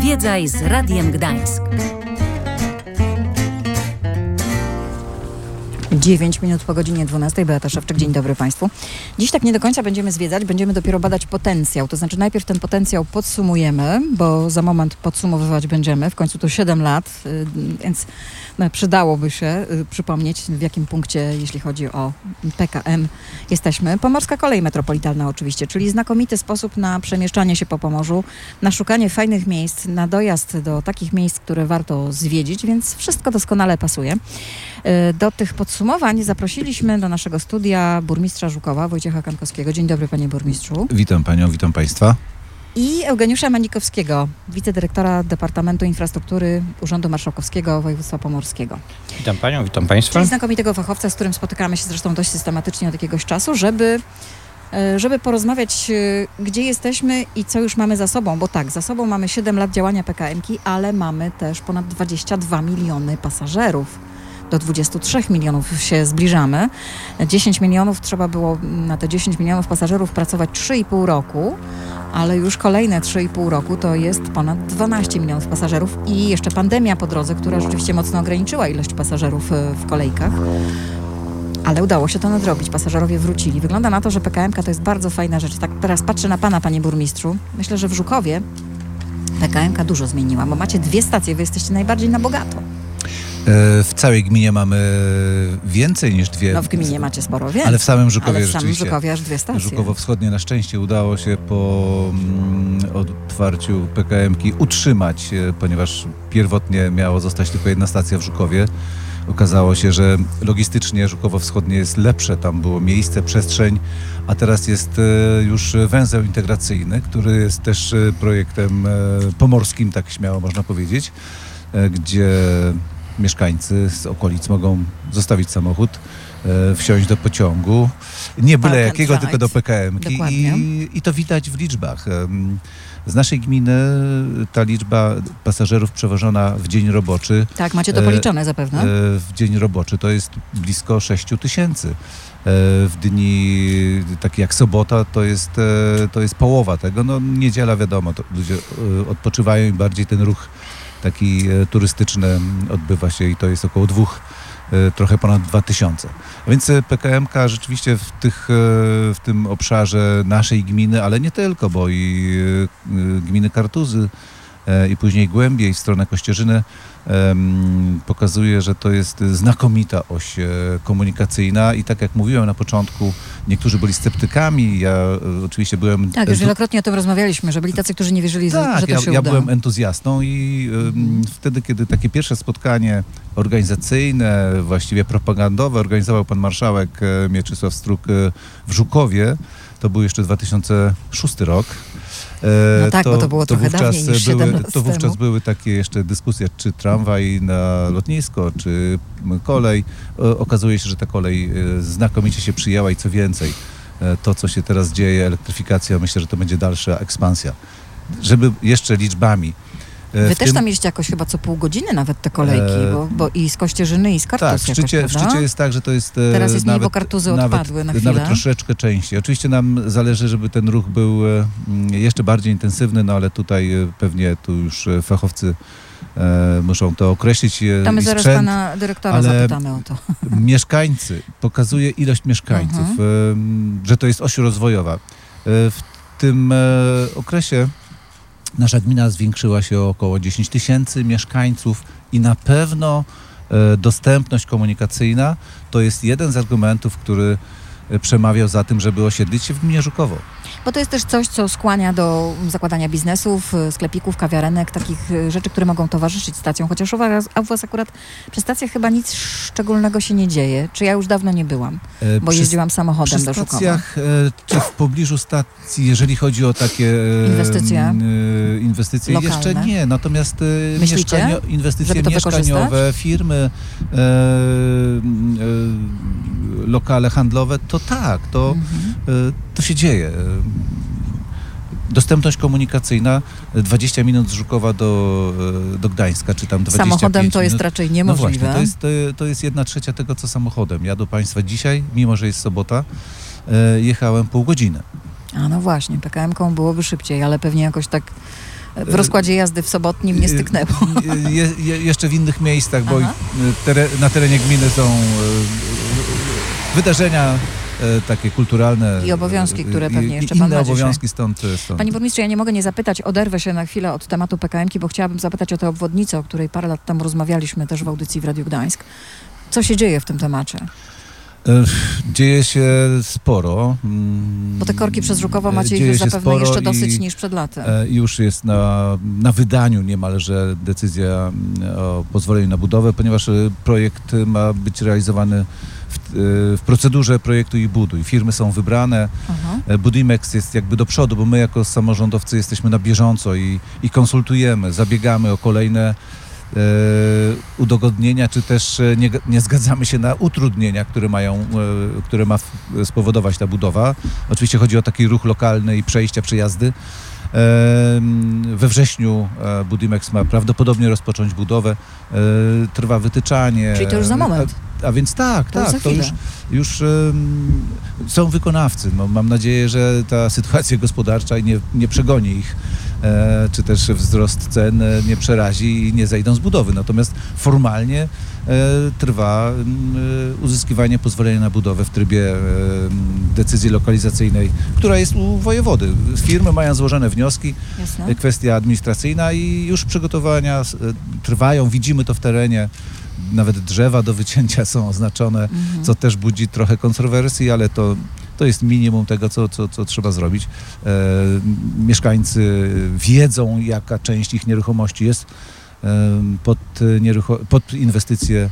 Zwiedzaj z Radiem Gdańsk. 9 minut po godzinie 12. Beata Szewczyk, dzień dobry Państwu. Dziś tak nie do końca będziemy zwiedzać, będziemy dopiero badać potencjał. To znaczy najpierw ten potencjał podsumujemy, bo za moment podsumowywać będziemy. W końcu to 7 lat, więc przydałoby się przypomnieć, w jakim punkcie, jeśli chodzi o PKM, jesteśmy. Pomorska Kolej Metropolitalna oczywiście, czyli znakomity sposób na przemieszczanie się po Pomorzu, na szukanie fajnych miejsc, na dojazd do takich miejsc, które warto zwiedzić, więc wszystko doskonale pasuje. Do tych podsumowań zaprosiliśmy do naszego studia burmistrza Żukowa, Wojciecha Kankowskiego. Dzień dobry, panie burmistrzu. Witam panią, witam państwa. I Eugeniusza Manikowskiego, wicedyrektora Departamentu Infrastruktury Urzędu Marszałkowskiego Województwa Pomorskiego. Witam panią, witam państwa. Czyli znakomitego fachowca, z którym spotykamy się zresztą dość systematycznie od jakiegoś czasu, żeby porozmawiać, gdzie jesteśmy i co już mamy za sobą. Bo tak, za sobą mamy 7 lat działania PKM-ki, ale mamy też ponad 22 miliony pasażerów. Do 23 milionów się zbliżamy. 10 milionów trzeba było na te 10 milionów pasażerów pracować 3,5 roku, ale już kolejne 3,5 roku to jest ponad 12 milionów pasażerów i jeszcze pandemia po drodze, która rzeczywiście mocno ograniczyła ilość pasażerów w kolejkach. Ale udało się to nadrobić. Pasażerowie wrócili. Wygląda na to, że PKM-ka to jest bardzo fajna rzecz. Tak teraz patrzę na pana, panie burmistrzu. Myślę, że w Żukowie PKM-ka dużo zmieniła, bo macie 2 stacje, wy jesteście najbardziej na bogato. W całej gminie mamy więcej niż 2. No w gminie macie sporo więcej. Ale w samym Żukowie ale w samym rzeczywiście. Żukowie aż 2 stacje. Żukowo-Wschodnie na szczęście udało się po otwarciu PKM-ki utrzymać, ponieważ pierwotnie miało zostać tylko 1 stacja w Żukowie. Okazało się, że logistycznie Żukowo-Wschodnie jest lepsze, tam było miejsce, przestrzeń, a teraz jest już węzeł integracyjny, który jest też projektem pomorskim, tak śmiało można powiedzieć, gdzie mieszkańcy z okolic mogą zostawić samochód, wsiąść do pociągu, nie byle jakiego, tylko do PKM-ki i to widać w liczbach. Z naszej gminy ta liczba pasażerów przewożona w dzień roboczy... Tak, macie to policzone zapewne. W dzień roboczy to jest blisko 6 tysięcy. W dni takie jak sobota to jest połowa tego. No niedziela wiadomo, to ludzie odpoczywają i bardziej ten ruch taki turystyczny odbywa się i to jest około 2, trochę ponad 2000. A więc PKM-ka rzeczywiście w tym obszarze naszej gminy, ale nie tylko, bo i gminy Kartuzy i później głębiej w stronę Kościerzyny pokazuje, że to jest znakomita oś komunikacyjna i tak jak mówiłem na początku, niektórzy byli sceptykami, ja oczywiście byłem... Tak, już wielokrotnie o tym rozmawialiśmy, że byli tacy, którzy nie wierzyli, że to się uda. Ja byłem entuzjastą i wtedy, kiedy takie pierwsze spotkanie organizacyjne, właściwie propagandowe organizował pan marszałek Mieczysław Struk w Żukowie, to był jeszcze 2006 rok. No tak, bo to było trochę dawniej niż 7 lat to wówczas temu. były takie jeszcze dyskusje, czy tramwaj na lotnisko, czy kolej. Okazuje się, że ta kolej znakomicie się przyjęła i co więcej, to co się teraz dzieje, elektryfikacja, myślę, że to będzie dalsza ekspansja. Żeby jeszcze liczbami. Wy też tam mieliście jakoś chyba co pół godziny nawet te kolejki, bo i z Kościerzyny, i z Kartuz tak, w szczycie jest tak, że to jest teraz jest nawet, mniej, bo Kartuzy odpadły na chwilę. Nawet troszeczkę częściej. Oczywiście nam zależy, żeby ten ruch był jeszcze bardziej intensywny, no ale tutaj pewnie tu już fachowcy muszą to określić. To my i zaraz sprzęt, pana dyrektora zapytamy o to. Mieszkańcy, pokazuje ilość mieszkańców, że to jest oś rozwojowa. W tym okresie nasza gmina zwiększyła się o około 10 tysięcy mieszkańców i na pewno dostępność komunikacyjna to jest jeden z argumentów, który przemawiał za tym, żeby osiedlić się w gminie Żukowo. Bo to jest też coś, co skłania do zakładania biznesów, sklepików, kawiarenek, takich rzeczy, które mogą towarzyszyć stacjom. Chociaż u was akurat przy stacjach chyba nic szczególnego się nie dzieje. Czy ja już dawno nie byłam, bo jeździłam samochodem do Żukowa. Przy stacjach, czy w pobliżu stacji, jeżeli chodzi o takie inwestycje lokalne. Jeszcze nie. Natomiast inwestycje mieszkaniowe, firmy, lokale handlowe, to tak, to się dzieje. Dostępność komunikacyjna 20 minut z Żukowa do Gdańska, czy tam 25 samochodem to minut. jest raczej niemożliwe. No właśnie, to jest 1/3 tego, co samochodem. Ja do Państwa dzisiaj, mimo że jest sobota, jechałem pół godziny. A no właśnie, PKM-ką byłoby szybciej, ale pewnie jakoś tak w rozkładzie jazdy w sobotnim nie styknęło. Jeszcze w innych miejscach, bo na terenie gminy są wydarzenia takie kulturalne. I obowiązki, które pewnie jeszcze pan ma inne obowiązki stąd. Panie burmistrzu, ja nie mogę nie zapytać, oderwę się na chwilę od tematu PKM-ki, bo chciałabym zapytać o tę obwodnicę, o której parę lat temu rozmawialiśmy też w audycji w Radiu Gdańsk. Co się dzieje w tym temacie? Dzieje się sporo. Bo te korki przez Żukowo macie ich zapewne jeszcze dosyć niż przed laty. Już jest na wydaniu niemalże decyzja o pozwoleniu na budowę, ponieważ projekt ma być realizowany w procedurze projektu i buduj. Firmy są wybrane. Budimex jest jakby do przodu, bo my jako samorządowcy jesteśmy na bieżąco i konsultujemy, zabiegamy o kolejne udogodnienia, czy też nie zgadzamy się na utrudnienia, które ma spowodować ta budowa. Oczywiście chodzi o taki ruch lokalny i przejścia, przejazdy. We wrześniu Budimex ma prawdopodobnie rozpocząć budowę. Trwa wytyczanie. Czyli to już za moment. A więc tak, to już są wykonawcy. No, mam nadzieję, że ta sytuacja gospodarcza nie przegoni ich, czy też wzrost cen nie przerazi i nie zejdą z budowy. Natomiast formalnie trwa uzyskiwanie pozwolenia na budowę w trybie decyzji lokalizacyjnej, która jest u wojewody. Firmy mają złożone wnioski, Jasne. Kwestia administracyjna i już przygotowania trwają, widzimy to w terenie. Nawet drzewa do wycięcia są oznaczone, co też budzi trochę kontrowersji, ale to jest minimum tego, co trzeba zrobić. Mieszkańcy wiedzą, jaka część ich nieruchomości jest pod inwestycje.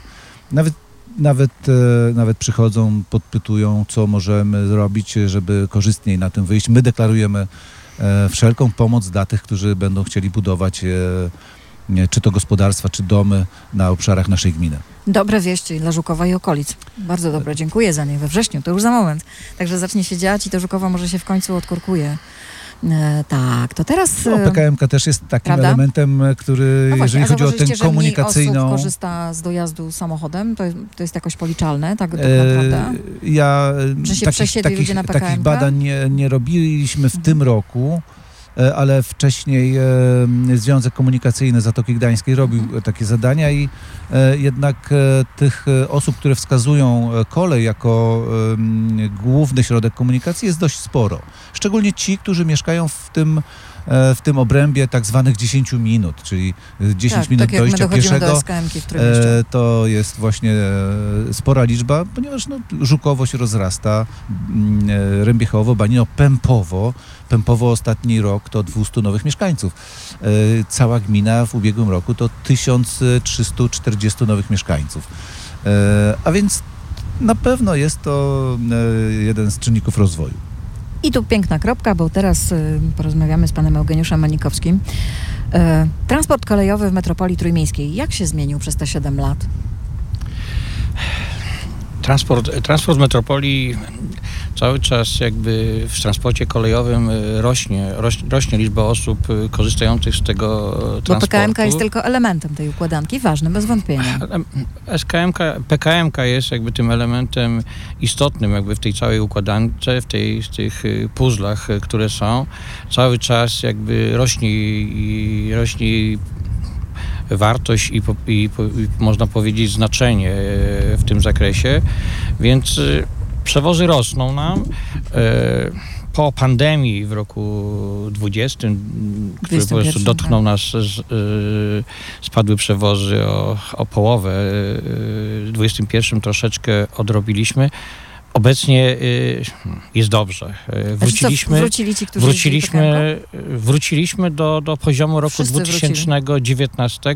Nawet przychodzą, podpytują, co możemy zrobić, żeby korzystniej na tym wyjść. My deklarujemy wszelką pomoc dla tych, którzy będą chcieli budować czy to gospodarstwa, czy domy na obszarach naszej gminy. Dobre wieści dla Żukowa i okolic. Bardzo dobre, dziękuję za nie. We wrześniu, to już za moment. Także zacznie się dziać i to Żukowo może się w końcu odkorkuje. Tak, to teraz... PKM-ka też jest takim elementem, który, jeżeli chodzi o tę komunikacyjną... Mniej osób korzysta z dojazdu samochodem? To jest jakoś policzalne, tak naprawdę? Że się przesiedli ludzie na PKM-kę? Takich badań nie robiliśmy w tym roku, ale wcześniej Związek Komunikacyjny Zatoki Gdańskiej robił takie zadania i jednak tych osób, które wskazują kolej jako główny środek komunikacji jest dość sporo. Szczególnie ci, którzy mieszkają w tym obrębie tak zwanych 10 minut, czyli 10 minut tak dojścia pieszego. Do SKM-ki w Trójmieście. To jest właśnie spora liczba, ponieważ Żukowo się rozrasta, Rębiechowo, Banino, Pępowo ostatni rok to 200 nowych mieszkańców. Cała gmina w ubiegłym roku to 1340 nowych mieszkańców. A więc na pewno jest to jeden z czynników rozwoju. I tu piękna kropka, bo teraz porozmawiamy z panem Eugeniuszem Manikowskim. Transport kolejowy w metropolii trójmiejskiej, jak się zmienił przez te 7 lat? Transport metropolii cały czas jakby w transporcie kolejowym rośnie liczba osób korzystających z tego transportu. Bo PKM-ka jest tylko elementem tej układanki, ważnym bez wątpienia. PKM-ka jest jakby tym elementem istotnym jakby w tej całej układance, w tych puzzlach, które są. Cały czas jakby rośnie wartość i można powiedzieć znaczenie w tym zakresie, więc przewozy rosną nam. Po pandemii w roku 2020, który po prostu dotknął nas, spadły przewozy o połowę. W 2021 troszeczkę odrobiliśmy. Obecnie jest dobrze. Wróciliśmy do poziomu roku 2019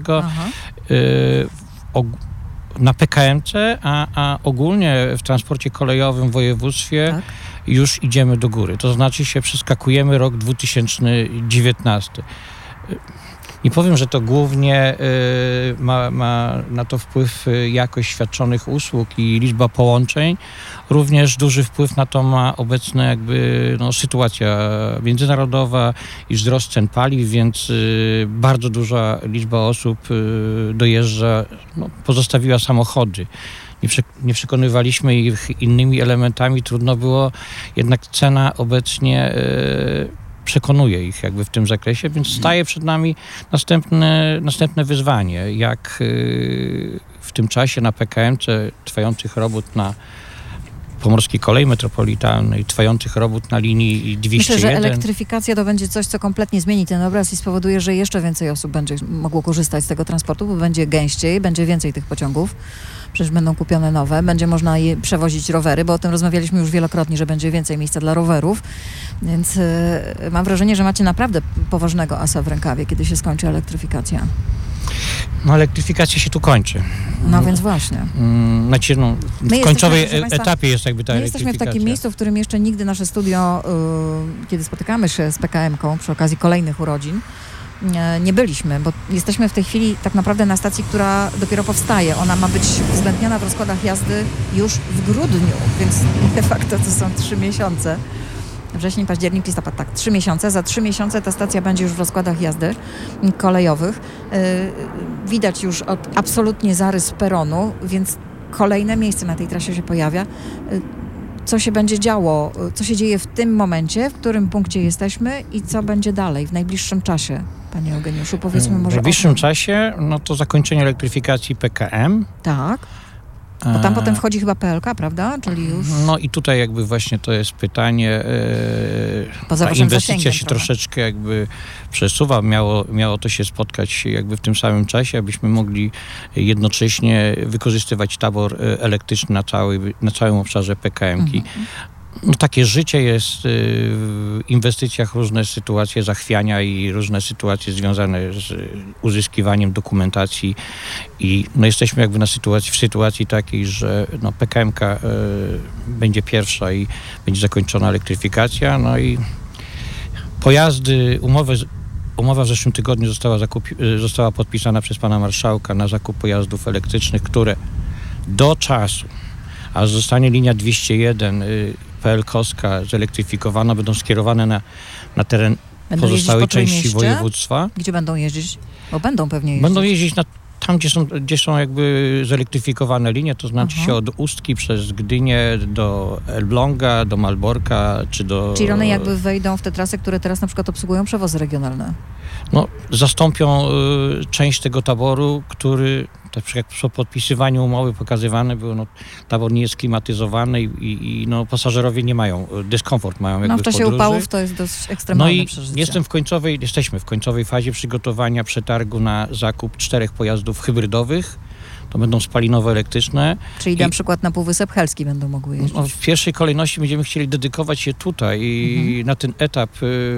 na PKM-ce, a ogólnie w transporcie kolejowym w województwie już idziemy do góry. To znaczy się przeskakujemy rok 2019. Nie powiem, że to głównie ma na to wpływ jakość świadczonych usług i liczba połączeń. Również duży wpływ na to ma obecna jakby sytuacja międzynarodowa i wzrost cen paliw, więc bardzo duża liczba osób dojeżdża, pozostawiła samochody. Nie przekonywaliśmy ich innymi elementami, trudno było, jednak cena obecnie przekonuje ich jakby w tym zakresie, więc staje przed nami następne wyzwanie, jak w tym czasie na PKM-ce trwających robót na Pomorskiej Kolei Metropolitalnej, trwających robót na linii 201. Myślę, że elektryfikacja to będzie coś, co kompletnie zmieni ten obraz i spowoduje, że jeszcze więcej osób będzie mogło korzystać z tego transportu, bo będzie gęściej, będzie więcej tych pociągów. Przecież będą kupione nowe, będzie można je przewozić rowery, bo o tym rozmawialiśmy już wielokrotnie, że będzie więcej miejsca dla rowerów, więc mam wrażenie, że macie naprawdę poważnego asa w rękawie, kiedy się skończy elektryfikacja. No elektryfikacja się tu kończy. No więc właśnie. Znaczy, w końcowej etapie jest jakby ta my elektryfikacja. Jesteśmy w takim miejscu, w którym jeszcze nigdy nasze studio, kiedy spotykamy się z PKM-ką przy okazji kolejnych urodzin, nie byliśmy, bo jesteśmy w tej chwili tak naprawdę na stacji, która dopiero powstaje. Ona ma być uwzględniona w rozkładach jazdy już w grudniu, więc de facto to są 3 miesiące. Wrzesień, październik, listopad, tak, 3 miesiące. Za 3 miesiące ta stacja będzie już w rozkładach jazdy kolejowych. Widać już absolutnie zarys peronu, więc kolejne miejsce na tej trasie się pojawia. Co się będzie działo, co się dzieje w tym momencie, w którym punkcie jesteśmy i co będzie dalej w najbliższym czasie, panie Eugeniuszu? Powiedzmy może w najbliższym czasie, no to zakończenie elektryfikacji PKM. Tak. Bo tam potem wchodzi chyba PLK, prawda? Czyli już... No i tutaj jakby właśnie to jest pytanie, Poza ta inwestycja się troszeczkę jakby przesuwa, miało to się spotkać jakby w tym samym czasie, abyśmy mogli jednocześnie wykorzystywać tabor elektryczny na całym obszarze PKM-ki. No, takie życie jest w inwestycjach, różne sytuacje zachwiania i różne sytuacje związane z uzyskiwaniem dokumentacji i no, jesteśmy jakby w sytuacji takiej, że no, PKM-ka będzie pierwsza i będzie zakończona elektryfikacja, no i pojazdy, umowa w zeszłym tygodniu została podpisana przez pana marszałka na zakup pojazdów elektrycznych, które do czasu, aż zostanie linia 201 PLK-owska zelektryfikowana, będą skierowane na teren pozostałej części województwa. Gdzie będą jeździć? Bo będą pewnie jeździć. Będą jeździć tam, gdzie są jakby zelektryfikowane linie, to znaczy się od Ustki przez Gdynię do Elbląga, do Malborka, czy do... Czyli one jakby wejdą w te trasy, które teraz na przykład obsługują przewozy regionalne. No, zastąpią część tego taboru, który na przykład po podpisywaniu umowy pokazywane było, no, tabor nie jest klimatyzowany i no, pasażerowie nie mają, dyskomfort mają jakby w czasie podróży. upałów to jest dość ekstremalne przeżycie. Jesteśmy w końcowej fazie przygotowania przetargu na zakup 4 pojazdów hybrydowych. To będą spalinowo-elektryczne. Czyli na przykład na Półwysep Helski będą mogły jeździć. No, w pierwszej kolejności będziemy chcieli dedykować się tutaj i na ten etap,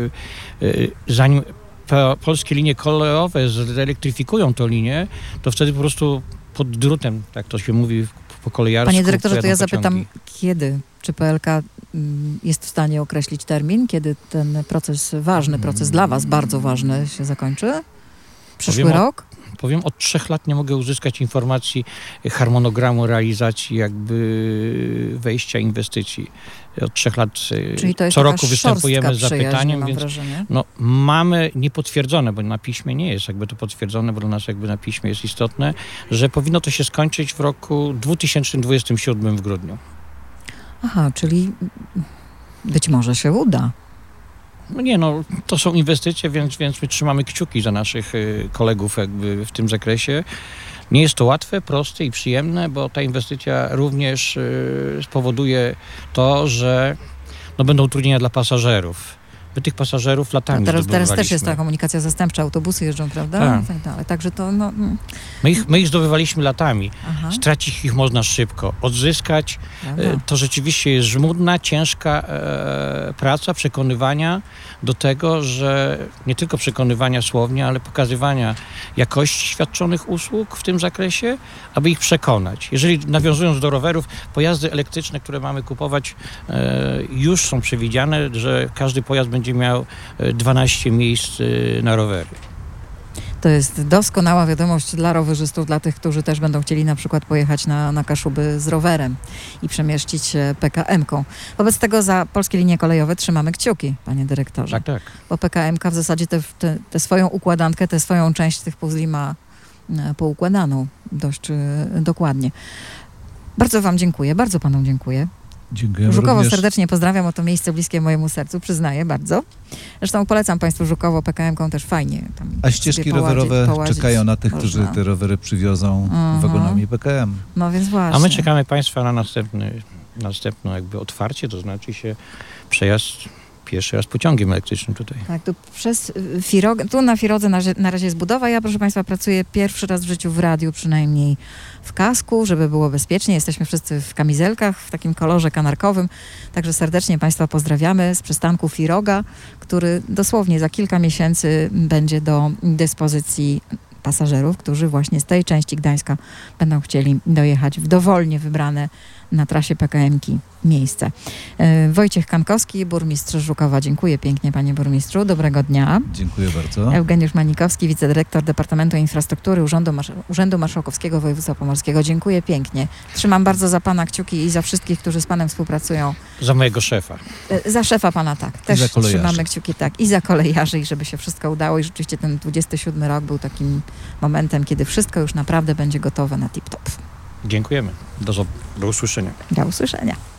zanim polskie linie kolejowe zelektryfikują tą linię, to wtedy po prostu pod drutem, tak to się mówi po kolejarsku. Panie dyrektorze, to ja pociągi. zapytam, kiedy? Czy PLK jest w stanie określić termin, kiedy ten proces, ważny proces dla was, bardzo ważny, się zakończy? Przyszły rok? Powiem, od 3 lat nie mogę uzyskać informacji harmonogramu realizacji jakby wejścia inwestycji. Od 3 lat Czyli to jest co roku występujemy z zapytaniem, więc wrażenie. mamy niepotwierdzone, bo na piśmie nie jest jakby to potwierdzone, bo dla nas jakby na piśmie jest istotne, że powinno to się skończyć w roku 2027 w grudniu. Aha, czyli być może się uda. No nie, no to są inwestycje, więc my trzymamy kciuki za naszych kolegów jakby w tym zakresie. Nie jest to łatwe, proste i przyjemne, bo ta inwestycja również spowoduje to, że no, będą utrudnienia dla pasażerów. My tych pasażerów latami teraz też jest ta komunikacja zastępcza, autobusy jeżdżą, prawda? Tak. I tak dalej. Także to no... My ich zdobywaliśmy latami. Aha. Stracić ich można szybko. Odzyskać to rzeczywiście jest żmudna, ciężka praca przekonywania do tego, że nie tylko przekonywania słownie, ale pokazywania jakości świadczonych usług w tym zakresie, aby ich przekonać. Jeżeli nawiązując do rowerów, pojazdy elektryczne, które mamy kupować, już są przewidziane, że każdy pojazd będzie miał 12 miejsc na rowery. To jest doskonała wiadomość dla rowerzystów, dla tych, którzy też będą chcieli na przykład pojechać na Kaszuby z rowerem i przemieścić się PKM-ką. Wobec tego za polskie linie kolejowe trzymamy kciuki, panie dyrektorze. Tak, tak. Bo PKM-ka w zasadzie tę swoją układankę, tę swoją część tych puzli ma poukładaną dość dokładnie. Bardzo wam dziękuję, bardzo panom dziękuję. Dziękujemy Żukowo również. serdecznie pozdrawiam, o to miejsce bliskie mojemu sercu, przyznaję bardzo. Zresztą polecam Państwu Żukowo PKM-ką też fajnie. Tam A ścieżki sobie rowerowe połazić czekają na tych, można. którzy te rowery przywiozą Mhm. wagonami PKM. No więc właśnie. A my czekamy Państwa na następne jakby otwarcie, to znaczy się przejazd pierwszy raz pociągiem elektrycznym tutaj. Tak, tu przez Firogę, tu na Firodze na razie jest budowa. Ja, proszę Państwa, pracuję pierwszy raz w życiu w radiu, przynajmniej w kasku, żeby było bezpiecznie. Jesteśmy wszyscy w kamizelkach, w takim kolorze kanarkowym. Także serdecznie Państwa pozdrawiamy z przystanku Firoga, który dosłownie za kilka miesięcy będzie do dyspozycji pasażerów, którzy właśnie z tej części Gdańska będą chcieli dojechać w dowolnie wybrane na trasie PKM-ki miejsce. Wojciech Kankowski, burmistrz Żukowa. Dziękuję pięknie, panie burmistrzu. Dobrego dnia. Dziękuję bardzo. Eugeniusz Manikowski, wicedyrektor Departamentu Infrastruktury Urzędu Marszałkowskiego Województwa Pomorskiego. Dziękuję pięknie. Trzymam bardzo za pana kciuki i za wszystkich, którzy z panem współpracują. Za mojego szefa. Za szefa pana, tak. Też za kolejarzy. trzymamy kciuki, tak. I za kolejarzy, i żeby się wszystko udało. I rzeczywiście ten 27 rok był takim momentem, kiedy wszystko już naprawdę będzie gotowe na tip-top. Dziękujemy. Do usłyszenia. Do usłyszenia.